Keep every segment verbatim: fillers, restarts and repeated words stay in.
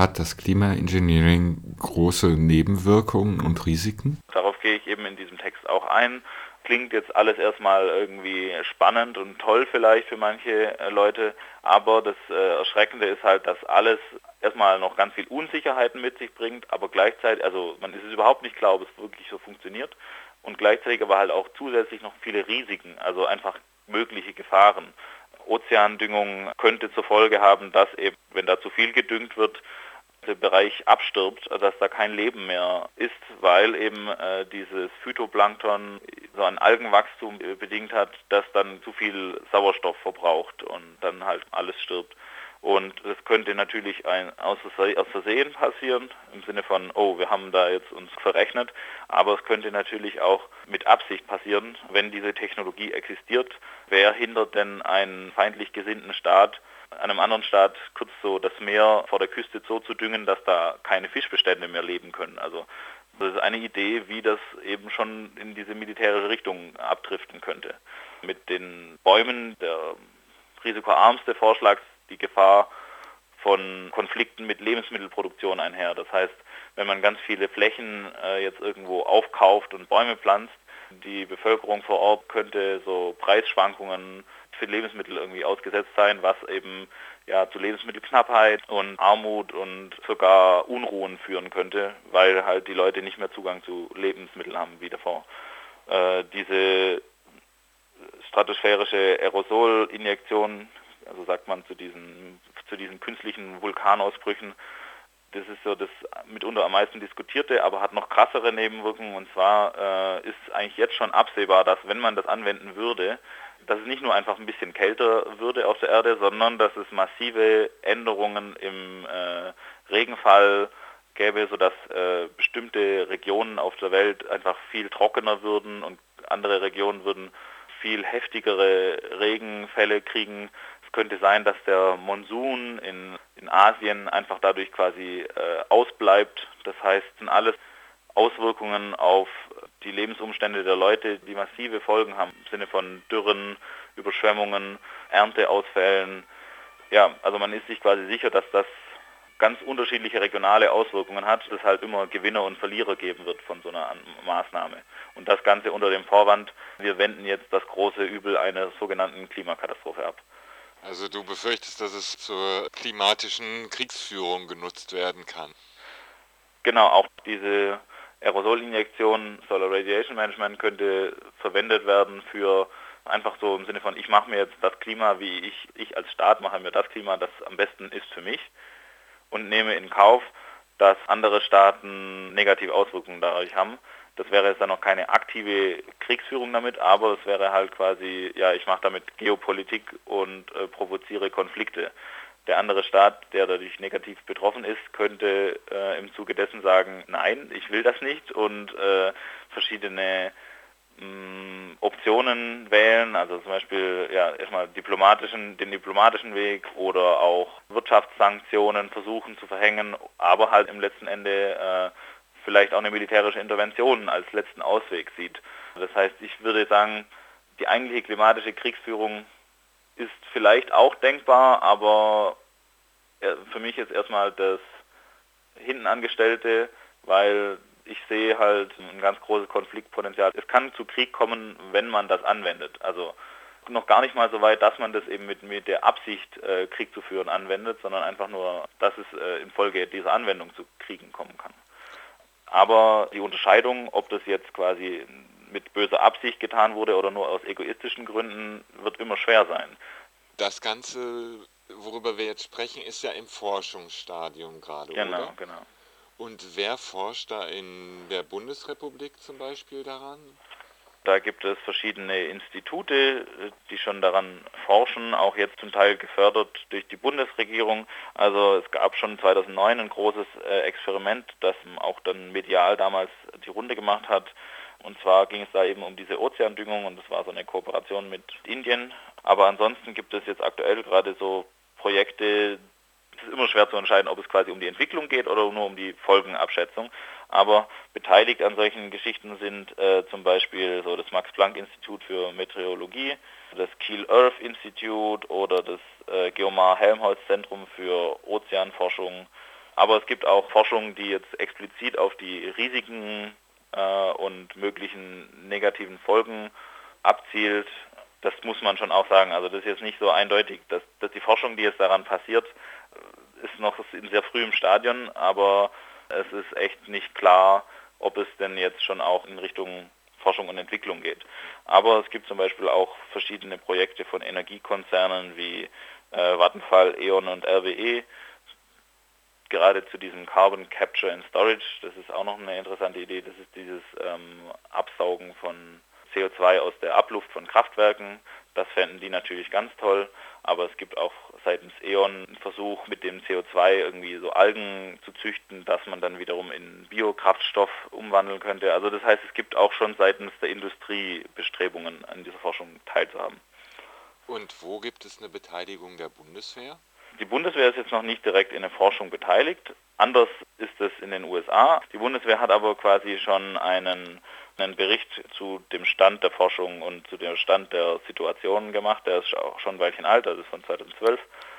Hat das Klimaengineering große Nebenwirkungen und Risiken? Darauf gehe ich eben in diesem Text auch ein. Klingt jetzt alles erstmal irgendwie spannend und toll vielleicht für manche Leute, aber das Erschreckende ist halt, dass alles erstmal noch ganz viel Unsicherheiten mit sich bringt, aber gleichzeitig, also man ist es überhaupt nicht klar, ob es wirklich so funktioniert und gleichzeitig aber halt auch zusätzlich noch viele Risiken, also einfach mögliche Gefahren. Ozeandüngung könnte zur Folge haben, dass eben, wenn da zu viel gedüngt wird, der Bereich abstirbt, dass da kein Leben mehr ist, weil eben äh, dieses Phytoplankton so ein Algenwachstum bedingt hat, das dann zu viel Sauerstoff verbraucht und dann halt alles stirbt. Und das könnte natürlich ein, aus Versehen passieren, im Sinne von, oh, wir haben da jetzt uns verrechnet, aber es könnte natürlich auch mit Absicht passieren, wenn diese Technologie existiert. Wer hindert denn einen feindlich gesinnten Staat, einem anderen Staat kurz so das Meer vor der Küste so zu düngen, dass da keine Fischbestände mehr leben können? Also das ist eine Idee, wie das eben schon in diese militärische Richtung abdriften könnte. Mit den Bäumen, der risikoarmste Vorschlag, die Gefahr von Konflikten mit Lebensmittelproduktion einher. Das heißt, wenn man ganz viele Flächen äh, jetzt irgendwo aufkauft und Bäume pflanzt, die Bevölkerung vor Ort könnte so Preisschwankungen für Lebensmittel irgendwie ausgesetzt sein, was eben ja zu Lebensmittelknappheit und Armut und sogar Unruhen führen könnte, weil halt die Leute nicht mehr Zugang zu Lebensmitteln haben wie davor. Äh, diese stratosphärische Aerosolinjektion, also sagt man zu diesen, zu diesen künstlichen Vulkanausbrüchen, das ist so das mitunter am meisten diskutierte, aber hat noch krassere Nebenwirkungen. Und zwar äh, ist eigentlich jetzt schon absehbar, dass wenn man das anwenden würde, dass es nicht nur einfach ein bisschen kälter würde auf der Erde, sondern dass es massive Änderungen im äh, Regenfall gäbe, sodass äh, bestimmte Regionen auf der Welt einfach viel trockener würden und andere Regionen würden viel heftigere Regenfälle kriegen. Es könnte sein, dass der Monsun in, in Asien einfach dadurch quasi äh, ausbleibt. Das heißt, sind alles Auswirkungen auf die Lebensumstände der Leute, die massive Folgen haben, im Sinne von Dürren, Überschwemmungen, Ernteausfällen. Ja, also man ist sich quasi sicher, dass das ganz unterschiedliche regionale Auswirkungen hat, dass halt immer Gewinner und Verlierer geben wird von so einer Maßnahme. Und das Ganze unter dem Vorwand, wir wenden jetzt das große Übel einer sogenannten Klimakatastrophe ab. Also du befürchtest, dass es zur klimatischen Kriegsführung genutzt werden kann? Genau, auch diese Aerosolinjektion, Solar Radiation Management, könnte verwendet werden für einfach so im Sinne von, ich mache mir jetzt das Klima, wie ich, ich als Staat mache mir das Klima, das am besten ist für mich und nehme in Kauf, dass andere Staaten negative Auswirkungen dadurch haben. Das wäre jetzt dann noch keine aktive Kriegsführung damit, aber es wäre halt quasi, ja, ich mache damit Geopolitik und äh, provoziere Konflikte. Der andere Staat, der dadurch negativ betroffen ist, könnte äh, im Zuge dessen sagen, nein, ich will das nicht und äh, verschiedene mh, Optionen wählen, also zum Beispiel ja erstmal diplomatischen, den diplomatischen Weg oder auch Wirtschaftssanktionen versuchen zu verhängen, aber halt im letzten Ende äh, vielleicht auch eine militärische Intervention als letzten Ausweg sieht. Das heißt, ich würde sagen, die eigentliche klimatische Kriegsführung ist vielleicht auch denkbar, aber für mich ist erstmal das hinten Angestellte, weil ich sehe halt ein ganz großes Konfliktpotenzial. Es kann zu Krieg kommen, wenn man das anwendet. Also noch gar nicht mal so weit, dass man das eben mit, mit der Absicht, äh, Krieg zu führen, anwendet, sondern einfach nur, dass es äh, infolge dieser Anwendung zu Kriegen kommen kann. Aber die Unterscheidung, ob das jetzt quasi mit böser Absicht getan wurde oder nur aus egoistischen Gründen, wird immer schwer sein. Das Ganze, worüber wir jetzt sprechen, ist ja im Forschungsstadium gerade, genau, oder? Genau, genau. Und wer forscht da in der Bundesrepublik zum Beispiel daran? Da gibt es verschiedene Institute, die schon daran forschen, auch jetzt zum Teil gefördert durch die Bundesregierung. Also es gab schon zweitausendneun ein großes Experiment, das auch dann medial damals die Runde gemacht hat. Und zwar ging es da eben um diese Ozeandüngung und das war so eine Kooperation mit Indien. Aber ansonsten gibt es jetzt aktuell gerade so Projekte, es ist immer schwer zu entscheiden, ob es quasi um die Entwicklung geht oder nur um die Folgenabschätzung. Aber beteiligt an solchen Geschichten sind äh, zum Beispiel so das Max-Planck-Institut für Meteorologie, das Kiel Earth Institute oder das äh, Geomar-Helmholtz-Zentrum für Ozeanforschung Aber es gibt auch Forschung, die jetzt explizit auf die Risiken äh, und möglichen negativen Folgen abzielt. Das muss man schon auch sagen. Also das ist jetzt nicht so eindeutig. Dass, dass die Forschung, die jetzt daran passiert, ist noch in sehr frühem Stadion, aber es ist echt nicht klar, ob es denn jetzt schon auch in Richtung Forschung und Entwicklung geht. Aber es gibt zum Beispiel auch verschiedene Projekte von Energiekonzernen wie äh, Vattenfall, E.ON und R W E, gerade zu diesem Carbon Capture and Storage. Das ist auch noch eine interessante Idee. Das ist dieses ähm, Absaugen von C O zwei aus der Abluft von Kraftwerken. Das fänden die natürlich ganz toll. Aber es gibt auch seitens E.ON einen Versuch, mit dem C O zwei irgendwie so Algen zu züchten, dass man dann wiederum in Biokraftstoff umwandeln könnte. Also das heißt, es gibt auch schon seitens der Industrie Bestrebungen, an dieser Forschung teilzuhaben. Und wo gibt es eine Beteiligung der Bundeswehr? Die Bundeswehr ist jetzt noch nicht direkt in der Forschung beteiligt. Anders ist es in den U S A. Die Bundeswehr hat aber quasi schon einen, einen Bericht zu dem Stand der Forschung und zu dem Stand der Situation gemacht. Der ist auch schon ein Weilchen alt, das ist von zweitausendzwölf.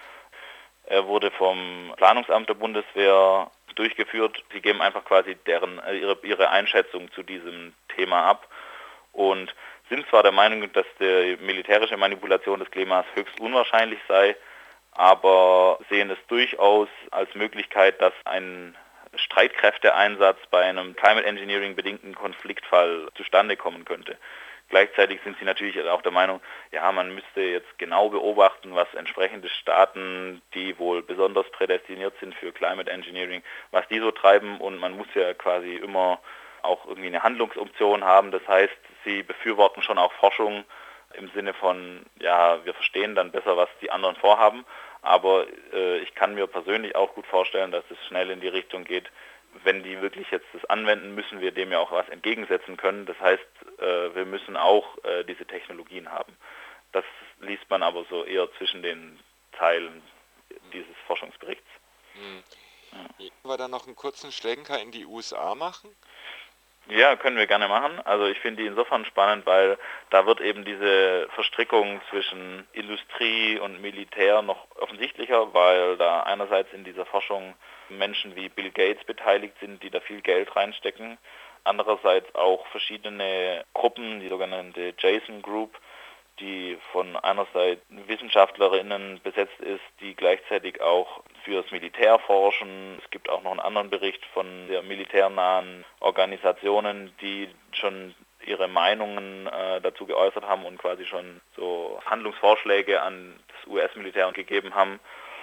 Er wurde vom Planungsamt der Bundeswehr durchgeführt. Sie geben einfach quasi deren, ihre, ihre Einschätzung zu diesem Thema ab und sind zwar der Meinung, dass die militärische Manipulation des Klimas höchst unwahrscheinlich sei, aber sehen es durchaus als Möglichkeit, dass ein Streitkräfteeinsatz bei einem Climate Engineering bedingten Konfliktfall zustande kommen könnte. Gleichzeitig sind sie natürlich auch der Meinung, ja, man müsste jetzt genau beobachten, was entsprechende Staaten, die wohl besonders prädestiniert sind für Climate Engineering, was die so treiben, und man muss ja quasi immer auch irgendwie eine Handlungsoption haben. Das heißt, sie befürworten schon auch Forschung im Sinne von, ja, wir verstehen dann besser, was die anderen vorhaben, aber äh, ich kann mir persönlich auch gut vorstellen, dass es schnell in die Richtung geht, wenn die wirklich jetzt das anwenden, müssen wir dem ja auch was entgegensetzen können. Das heißt, äh, wir müssen auch äh, diese Technologien haben. Das liest man aber so eher zwischen den Zeilen dieses Forschungsberichts. Hm. Ja. Wollen wir da noch einen kurzen Schlenker in die U S A machen? Ja, können wir gerne machen. Also ich finde die insofern spannend, weil da wird eben diese Verstrickung zwischen Industrie und Militär noch offensichtlicher, weil da einerseits in dieser Forschung Menschen wie Bill Gates beteiligt sind, die da viel Geld reinstecken. Andererseits auch verschiedene Gruppen, die sogenannte Jason Group, die von einerseits Wissenschaftlerinnen besetzt ist, die gleichzeitig auch fürs Militär forschen. Es gibt auch noch einen anderen Bericht von der militärnahen Organisationen, die schon ihre Meinungen äh, dazu geäußert haben und quasi schon so Handlungsvorschläge an das U S-Militär gegeben haben.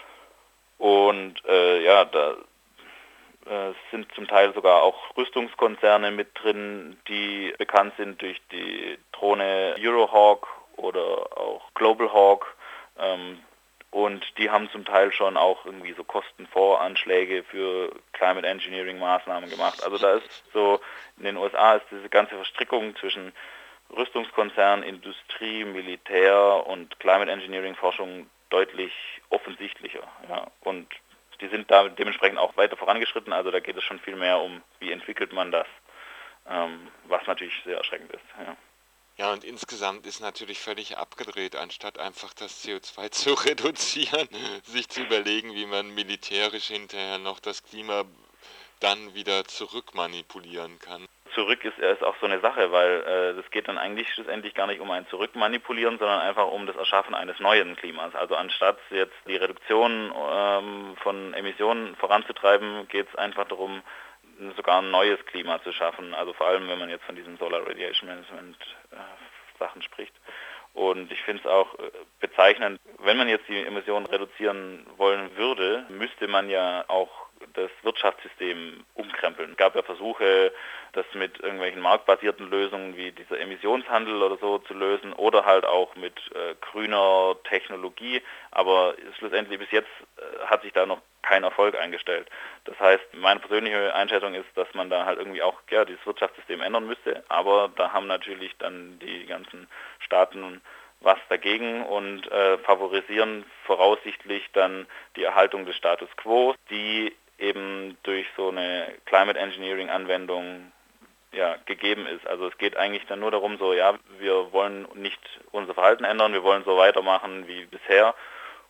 Und äh, ja, da äh, sind zum Teil sogar auch Rüstungskonzerne mit drin, die bekannt sind durch die Drohne Eurohawk oder auch Global Hawk, ähm, und die haben zum Teil schon auch irgendwie so Kostenvoranschläge für Climate Engineering Maßnahmen gemacht. Also da ist so, in den U S A ist diese ganze Verstrickung zwischen Rüstungskonzern, Industrie, Militär und Climate Engineering Forschung deutlich offensichtlicher. Ja. Und die sind da dementsprechend auch weiter vorangeschritten, also da geht es schon viel mehr um, wie entwickelt man das, ähm, was natürlich sehr erschreckend ist. Ja. Ja, und insgesamt ist natürlich völlig abgedreht, anstatt einfach das C O zwei zu reduzieren, sich zu überlegen, wie man militärisch hinterher noch das Klima dann wieder zurückmanipulieren kann. Zurück ist erst auch so eine Sache, weil äh, das geht dann eigentlich schlussendlich gar nicht um ein Zurückmanipulieren, sondern einfach um das Erschaffen eines neuen Klimas. Also anstatt jetzt die Reduktion ähm, von Emissionen voranzutreiben, geht es einfach darum, sogar ein neues Klima zu schaffen. Also vor allem, wenn man jetzt von diesem Solar Radiation Management äh, Sachen spricht. Und ich finde es auch äh, bezeichnend, wenn man jetzt die Emissionen reduzieren wollen würde, müsste man ja auch das Wirtschaftssystem umkrempeln. Es gab ja Versuche, das mit irgendwelchen marktbasierten Lösungen wie dieser Emissionshandel oder so zu lösen oder halt auch mit äh, grüner Technologie, aber schlussendlich bis jetzt äh, hat sich da noch kein Erfolg eingestellt. Das heißt, meine persönliche Einschätzung ist, dass man da halt irgendwie auch ja, dieses Wirtschaftssystem ändern müsste, aber da haben natürlich dann die ganzen Staaten was dagegen und äh, favorisieren voraussichtlich dann die Erhaltung des Status quo, die eben durch so eine Climate Engineering Anwendung ja, gegeben ist. Also es geht eigentlich dann nur darum, so ja, wir wollen nicht unser Verhalten ändern, wir wollen so weitermachen wie bisher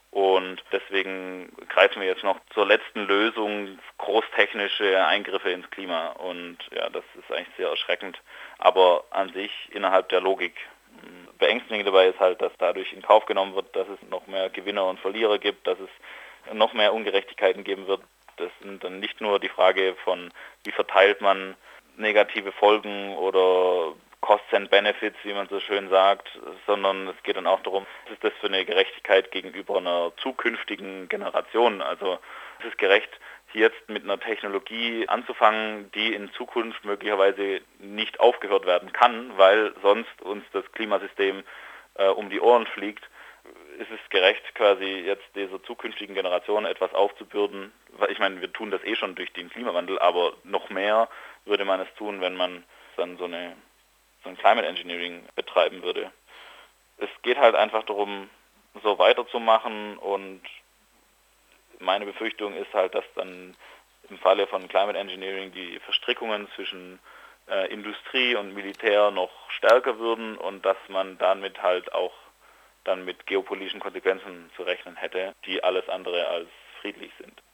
Und deswegen greifen wir jetzt noch zur letzten Lösung, großtechnische Eingriffe ins Klima. Und ja, das ist eigentlich sehr erschreckend, aber an sich innerhalb der Logik. Beängstigend dabei ist halt, dass dadurch in Kauf genommen wird, dass es noch mehr Gewinner und Verlierer gibt, dass es noch mehr Ungerechtigkeiten geben wird. Das sind dann nicht nur die Frage von, wie verteilt man negative Folgen oder Costs and Benefits, wie man so schön sagt, sondern es geht dann auch darum, was ist das für eine Gerechtigkeit gegenüber einer zukünftigen Generation. Also es ist gerecht, jetzt mit einer Technologie anzufangen, die in Zukunft möglicherweise nicht aufgehört werden kann, weil sonst uns das Klimasystem äh, um die Ohren fliegt. Ist es gerecht, quasi jetzt dieser zukünftigen Generation etwas aufzubürden? Ich meine, wir tun das eh schon durch den Klimawandel, aber noch mehr würde man es tun, wenn man dann so eine so ein Climate Engineering betreiben würde. Es geht halt einfach darum, so weiterzumachen, und meine Befürchtung ist halt, dass dann im Falle von Climate Engineering die Verstrickungen zwischen äh, Industrie und Militär noch stärker würden und dass man damit halt auch dann mit geopolitischen Konsequenzen zu rechnen hätte, die alles andere als friedlich sind.